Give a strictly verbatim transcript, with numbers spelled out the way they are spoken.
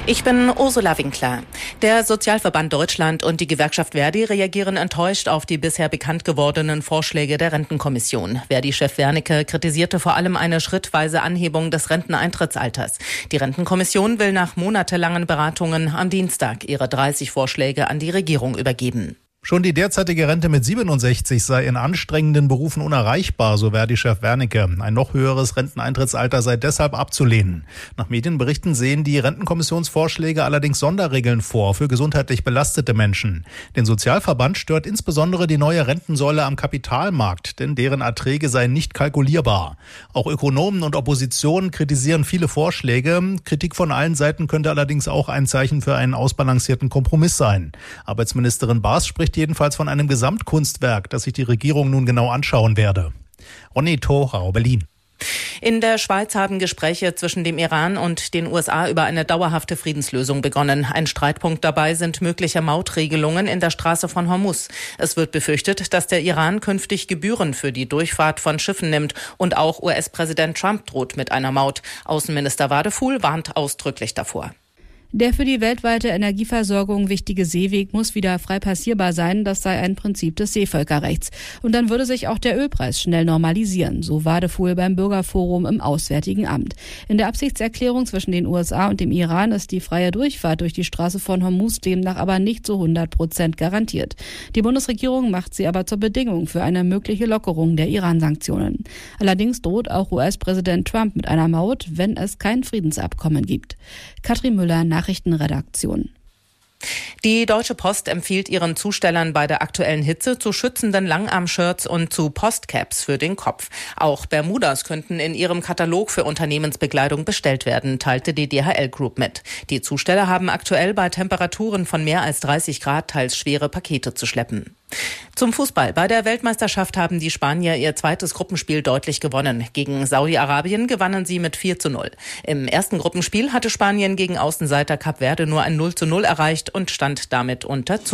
Ich bin Ursula Winkler. Der Sozialverband Deutschland und die Gewerkschaft Verdi reagieren enttäuscht auf die bisher bekannt gewordenen Vorschläge der Rentenkommission. Verdi-Chef Wernicke kritisierte vor allem eine schrittweise Anhebung des Renteneintrittsalters. Die Rentenkommission will nach monatelangen Beratungen am Dienstag ihre dreißig Vorschläge an die Regierung übergeben. Schon die derzeitige Rente mit siebenundsechzig sei in anstrengenden Berufen unerreichbar, so Verdi-Chef Wernicke. Ein noch höheres Renteneintrittsalter sei deshalb abzulehnen. Nach Medienberichten sehen die Rentenkommissionsvorschläge allerdings Sonderregeln vor für gesundheitlich belastete Menschen. Den Sozialverband stört insbesondere die neue Rentensäule am Kapitalmarkt, denn deren Erträge seien nicht kalkulierbar. Auch Ökonomen und Opposition kritisieren viele Vorschläge. Kritik von allen Seiten könnte allerdings auch ein Zeichen für einen ausbalancierten Kompromiss sein. Arbeitsministerin Baas spricht jedenfalls von einem Gesamtkunstwerk, das sich die Regierung nun genau anschauen werde. Ronny Thorau, Berlin. In der Schweiz haben Gespräche zwischen dem Iran und den U S A über eine dauerhafte Friedenslösung begonnen. Ein Streitpunkt dabei sind mögliche Mautregelungen in der Straße von Hormuz. Es wird befürchtet, dass der Iran künftig Gebühren für die Durchfahrt von Schiffen nimmt und auch U S-Präsident Trump droht mit einer Maut. Außenminister Wadefuhl warnt ausdrücklich davor. Der für die weltweite Energieversorgung wichtige Seeweg muss wieder frei passierbar sein. Das sei ein Prinzip des Seevölkerrechts. Und dann würde sich auch der Ölpreis schnell normalisieren, so Wadefuhl beim Bürgerforum im Auswärtigen Amt. In der Absichtserklärung zwischen den U S A und dem Iran ist die freie Durchfahrt durch die Straße von Hormuz demnach aber nicht zu hundert Prozent garantiert. Die Bundesregierung macht sie aber zur Bedingung für eine mögliche Lockerung der Iran-Sanktionen. Allerdings droht auch U S-Präsident Trump mit einer Maut, wenn es kein Friedensabkommen gibt. Katrin Müller, Nachrichtenredaktion. Die Deutsche Post empfiehlt ihren Zustellern bei der aktuellen Hitze zu schützenden Langarm-Shirts und zu Postcaps für den Kopf. Auch Bermudas könnten in ihrem Katalog für Unternehmensbekleidung bestellt werden, teilte die D H L Group mit. Die Zusteller haben aktuell bei Temperaturen von mehr als dreißig Grad teils schwere Pakete zu schleppen. Zum Fußball. Bei der Weltmeisterschaft haben die Spanier ihr zweites Gruppenspiel deutlich gewonnen. Gegen Saudi-Arabien gewannen sie mit vier zu null. Im ersten Gruppenspiel hatte Spanien gegen Außenseiter Kap Verde nur ein null zu null erreicht und stand damit unter Zug.